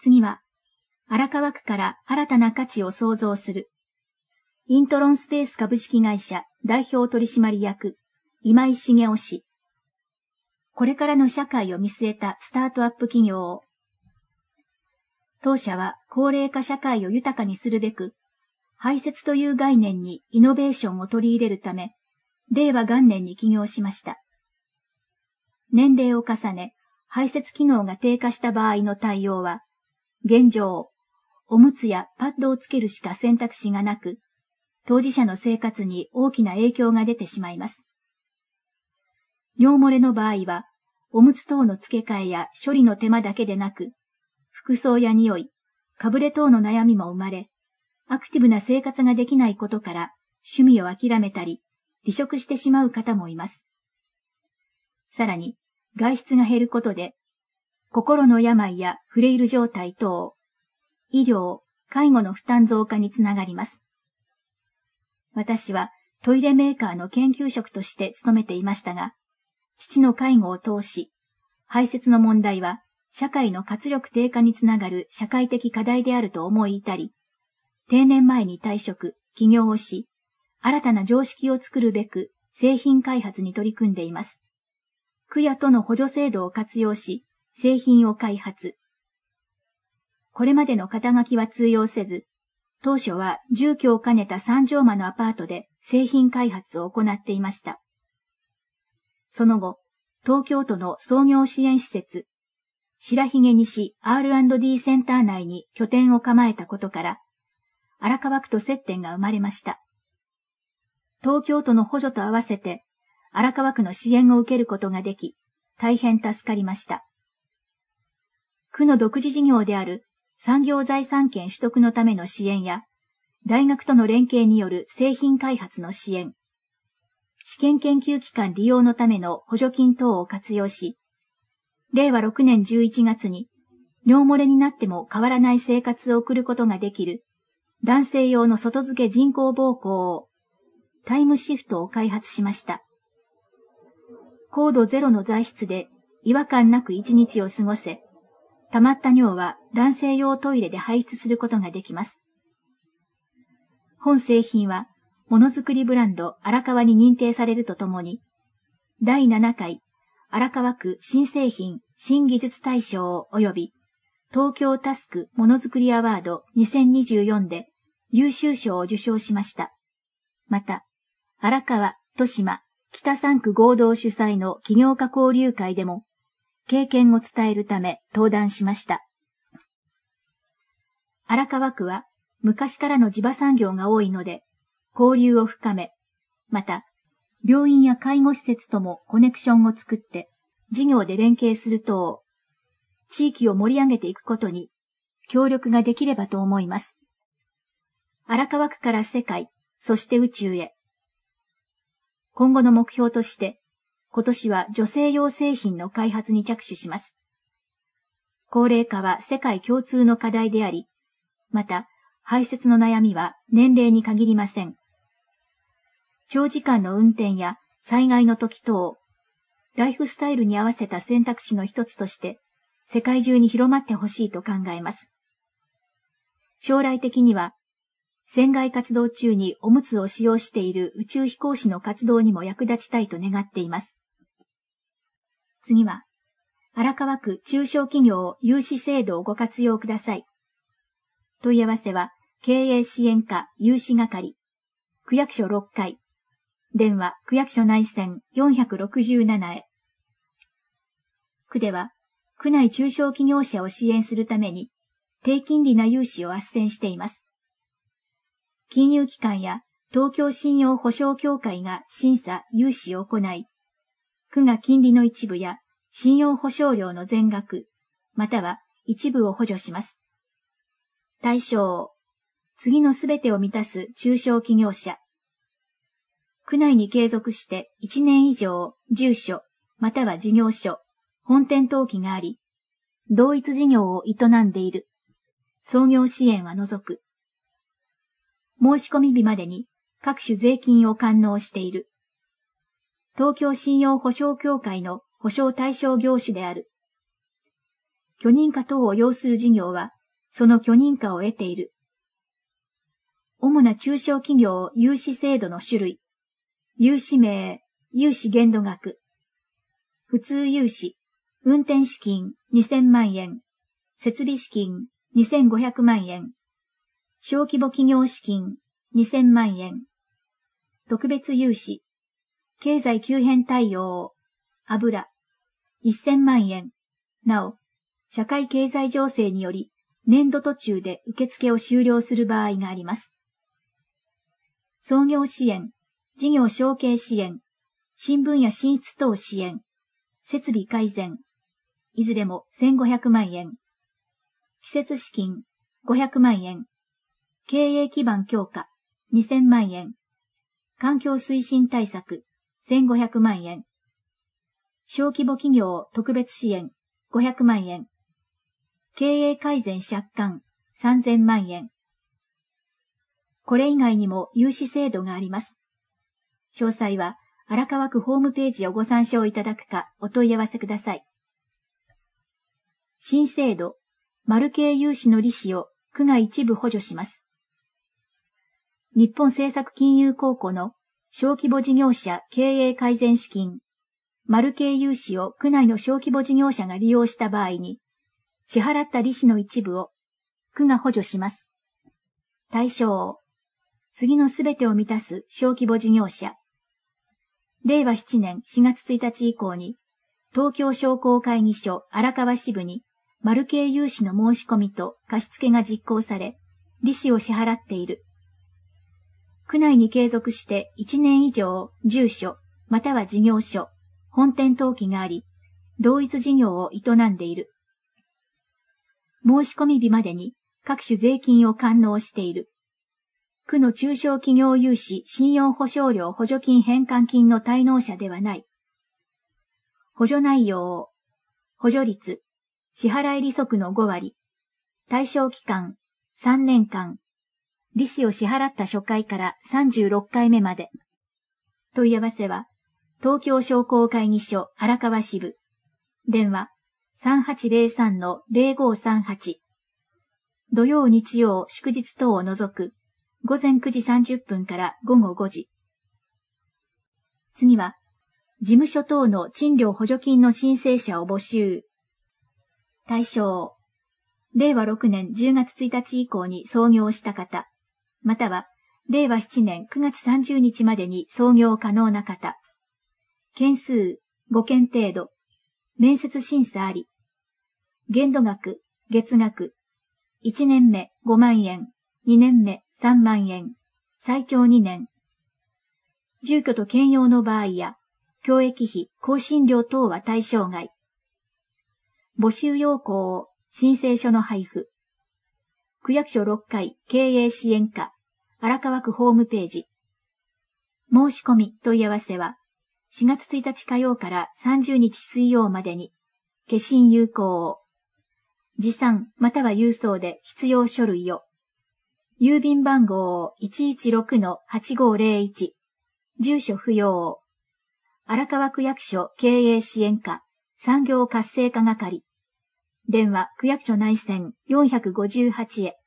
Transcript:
次は、荒川区から新たな価値を創造する。イントロンスペース株式会社代表取締役、今井茂雄氏。これからの社会を見据えたスタートアップ企業を。当社は高齢化社会を豊かにするべく、排泄という概念にイノベーションを取り入れるため、令和元年に起業しました。年齢を重ね、排泄機能が低下した場合の対応は、現状、おむつやパッドをつけるしか選択肢がなく、当事者の生活に大きな影響が出てしまいます。尿漏れの場合は、おむつ等の付け替えや処理の手間だけでなく、服装や匂い、かぶれ等の悩みも生まれ、アクティブな生活ができないことから趣味を諦めたり、離職してしまう方もいます。さらに、外出が減ることで、心の病やフレイル状態等、医療、介護の負担増加につながります。私はトイレメーカーの研究職として勤めていましたが、父の介護を通し、排泄の問題は社会の活力低下につながる社会的課題であると思い至り、定年前に退職、起業をし、新たな常識を作るべく製品開発に取り組んでいます。区や都の補助制度を活用し、製品を開発。これまでの肩書きは通用せず、当初は住居を兼ねた3畳間のアパートで製品開発を行っていました。その後、東京都の創業支援施設、白髭西 R&D センター内に拠点を構えたことから、荒川区と接点が生まれました。東京都の補助と合わせて、荒川区の支援を受けることができ、大変助かりました。区の独自事業である産業財産権取得のための支援や、大学との連携による製品開発の支援、試験研究機関利用のための補助金等を活用し、令和6年11月に尿漏れになっても変わらない生活を送ることができる男性用の外付け人工膀胱をタイムシフトを開発しました。高度ゼロの材質で違和感なく一日を過ごせ、溜まった尿は男性用トイレで排出することができます。本製品はものづくりブランド荒川に認定されるとともに、第7回荒川区新製品新技術大賞及び東京タスクものづくりアワード2024で優秀賞を受賞しました。また、荒川、豊島、北3区合同主催の起業家交流会でも経験を伝えるため登壇しました。荒川区は昔からの地場産業が多いので、交流を深め、また、病院や介護施設ともコネクションを作って、事業で連携する等、地域を盛り上げていくことに協力ができればと思います。荒川区から世界、そして宇宙へ。今後の目標として、今年は女性用製品の開発に着手します。高齢化は世界共通の課題であり、また、排泄の悩みは年齢に限りません。長時間の運転や災害の時等、ライフスタイルに合わせた選択肢の一つとして、世界中に広まってほしいと考えます。将来的には、船外活動中におむつを使用している宇宙飛行士の活動にも役立ちたいと願っています。次は、荒川区中小企業融資制度をご活用ください。問い合わせは、経営支援課融資係、区役所6階、電話区役所内線467へ。区では、区内中小企業者を支援するために、低金利な融資を斡旋しています。金融機関や東京信用保証協会が審査・融資を行い、区が金利の一部や信用保証料の全額、または一部を補助します。対象、次のすべてを満たす中小企業者。区内に継続して1年以上住所、または事業所、本店登記があり、同一事業を営んでいる。創業支援は除く。申し込み日までに各種税金を完納している。東京信用保証協会の保証対象業種である。許認可等を要する事業はその許認可を得ている。主な中小企業融資制度の種類。融資名、融資限度額。普通融資、運転資金2000万円。設備資金2500万円。小規模企業資金2000万円。特別融資、経済急変対応、油、1000万円。なお、社会経済情勢により、年度途中で受付を終了する場合があります。創業支援、事業承継支援、新分野進出等支援、設備改善、いずれも1500万円。施設資金、500万円。経営基盤強化、2000万円。環境推進対策、1500万円。小規模企業特別支援、500万円。経営改善借款、3000万円。これ以外にも融資制度があります。詳細は荒川区ホームページをご参照いただくかお問い合わせください。新制度、マル系融資の利子を区が一部補助します。日本政策金融公庫の小規模事業者経営改善資金、マル系融資を区内の小規模事業者が利用した場合に、支払った利子の一部を区が補助します。対象、次のすべてを満たす小規模事業者。令和7年4月1日以降に、東京商工会議所荒川支部に、マル系融資の申し込みと貸付が実行され、利子を支払っている。区内に継続して1年以上、住所、または事業所、本店登記があり、同一事業を営んでいる。申し込み日までに各種税金を完納している。区の中小企業融資信用保証料補助金返還金の滞納者ではない。補助内容、補助率、支払い利息の5割、対象期間、3年間、利子を支払った初回から36回目まで。問い合わせは、東京商工会議所荒川支部。電話、3803-0538。土曜日曜祝日等を除く、午前9時30分から午後5時。次は、事務所等の賃料補助金の申請者を募集。対象、令和6年10月1日以降に創業した方、または、令和7年9月30日までに創業可能な方。件数、5件程度。面接審査あり。限度額、月額。1年目5万円、2年目3万円。最長2年。住居と兼用の場合や、教育費、更新料等は対象外。募集要項、申請書の配布。区役所6階経営支援課、荒川区ホームページ。申し込み問い合わせは、4月1日火曜から30日水曜までに、消印有効。持参または郵送で必要書類を。郵便番号 116-8501。住所不要。荒川区役所経営支援課、産業活性化係。電話区役所内線458へ。